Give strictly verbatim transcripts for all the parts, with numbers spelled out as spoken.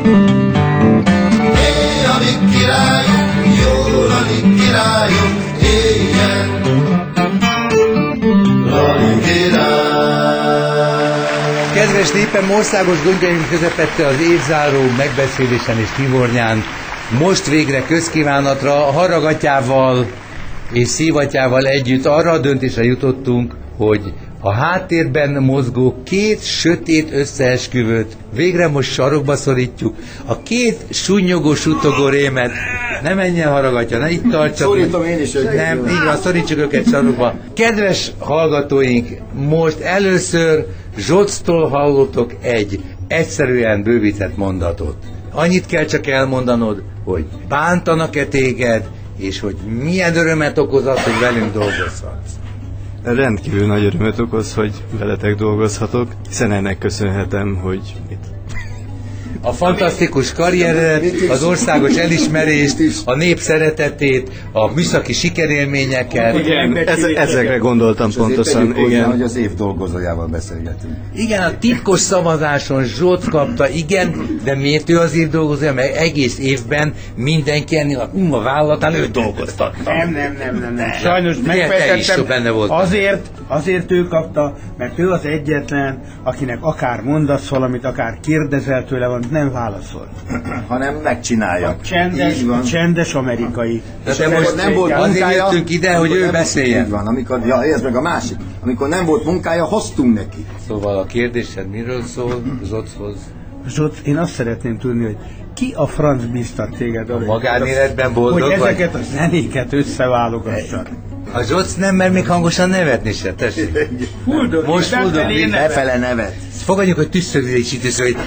Kedves népem, országos gondjaink közepette az évzáró megbeszélésen és Tivornyán most végre közkívánatra Harragattyával és Szivattyával együtt arra a döntésre jutottunk, hogy a háttérben mozgó két sötét összeesküvőt végre most sarokba szorítjuk. A két sunnyogó, suttogó rémet. Ne menjen, Harragatya, ne itt tartsak. Szorítom én is őket. Nem, így van, szorítsuk őket sarokba. Kedves hallgatóink, most először Zsoctól hallottok egy egyszerűen bővített mondatot. Annyit kell csak elmondanod, hogy bántanak-e téged, és hogy milyen örömet okoz az, hogy velünk dolgozhatsz. Rendkívül nagy örömet okoz, hogy veletek dolgozhatok, hiszen ennek köszönhetem, hogy mit. A fantasztikus karrieret, az országos elismerést, a nép szeretetét, a műszaki sikerélményeket. Igen, ez, ezekre gondoltam pontosan. Igen. Hozzá, hogy az év dolgozójával beszélgetünk. Igen, a titkos szavazáson Zsolt kapta, igen, de miért ő az év dolgozója? Mert egész évben mindenki ennél a, a vállalatán ő dolgoztatta. Nem, nem, nem, nem, nem. Sajnos megfejtettem, azért, azért ő kapta, mert ő az egyetlen, akinek akár mondasz valamit, akár kérdezel tőle valamit, nem válaszol. Hanem megcsinálja. A csendes, a csendes amerikai. De, de most nem volt azért jöttünk ide, hogy ő beszéljen. Így van, amikor, ja, ez meg a másik. Amikor nem volt munkája, hoztunk neki. Szóval a kérdésed miről szól Zsochoz? Zsoc, én azt szeretném tudni, hogy ki a franc bíztat téged arra, magánéletben boldog hogy vagy? ezeket a zenéket összeválogassad. A Zsoc nem mer még hangosan nevetni se, tessék. Fuldog, most fuldog, befele nevet. Fogadjuk, hogy tüsszögésítős, hogy...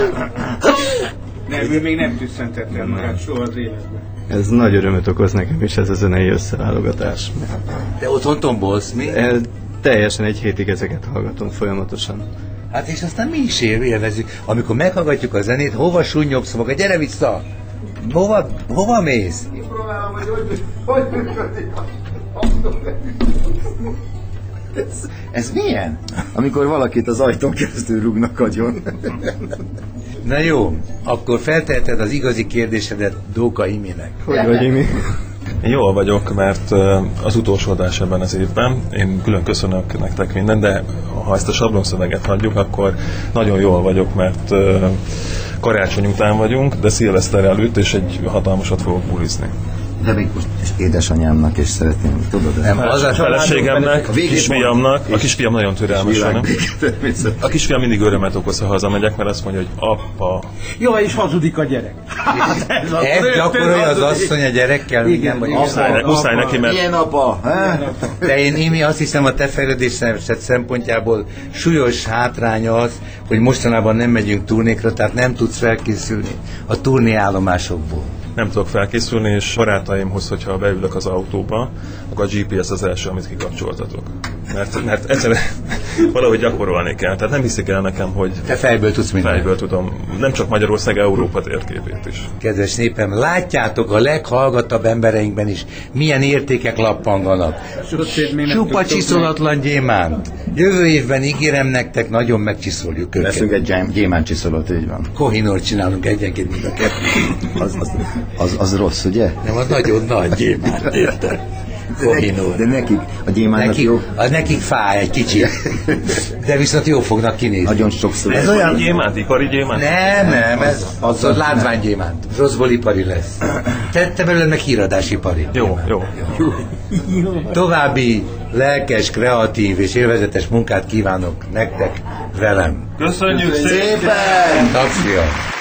Nem, ő még nem tüsszentettem magát soha az életben. Ez nagy örömet okoz nekem is, ez a zenei összeválogatás. De otthon tombolsz, mi? El, teljesen egy hétig ezeket hallgatom folyamatosan. Hát és aztán mi is élvezzük. Amikor meghallgatjuk a zenét, hova sunnyogsz maga? Gyere vissza! Hova, hova mész? Én próbálom, hogy hogy, hogy működik. Ez, ez milyen? Amikor valakit az ajtón keresztül rúgnak agyon. Na jó, akkor felteheted az igazi kérdésedet Dóka Iminek. Hogy vagy, Imi? Én jól vagyok, mert az utolsó adás ebben az évben. Én külön köszönök nektek minden, de ha ezt a sablonszöveget hagyjuk, akkor nagyon jól vagyok, mert karácsony után vagyunk, de szilveszter előtt, és egy hatalmasat fogok bulizni. De még most és édesanyámnak is szeretném, tudod? Nem, az a feleségemnek, a kisfiamnak, a kisfiam nagyon türelmes, nem? A kisfiam mindig örömet okoz, ha hazamegyek, mert azt mondja, hogy apa. Jó, és hazudik a gyerek. Hát ez a ez gyakorolja az asszony a gyerekkel? Igen, vagy muszáj, apa, muszáj apa, neki, mert... Milyen apa? De én, Imi, azt hiszem, a te fejlődésed szempontjából súlyos hátránya az, hogy mostanában nem megyünk turnékra, tehát nem tudsz felkészülni a turnéállomásokból. Nem tudok felkészülni, és barátaimhoz, hogyha beülök az autóba, akkor a gé pé es az első, amit kikapcsoltatok. Mert, mert egyszerűen valahogy gyakorolni kell. Tehát nem hiszik el nekem, hogy... Te fejből tudsz mindent. Fejből tudom. Nem csak Magyarország, Európa térképét is. Kedves népem, látjátok a leghallgatabb embereinkben is, milyen értékek lappanganak. Csupa csiszolatlan gyémánt. Jövő évben ígérem nektek, nagyon megcsiszoljuk őket. Leszünk egy gyémánt csiszolót, így van. Kohinort csinálunk egyenként, mint a kettő. Az, az, az, az rossz, ugye? Nem, az nagyon nagy gyémánt, érted? Kohinor. De nekik a gyémántnak nekik, jó. Az nekik fáj egy kicsit. De viszont jó fognak kinézni. Nagyon sokszor. Ez olyan gyémánt, ipari gyémánt? Nem, nem, ez az, az, az látványgyémánt. Rosszból ipari lesz. Te, te belőle meg híradásipari. Jó, jó. jó. További lelkes, kreatív és élvezetes munkát kívánok nektek velem. Köszönjük szépen! szépen! Tapsia!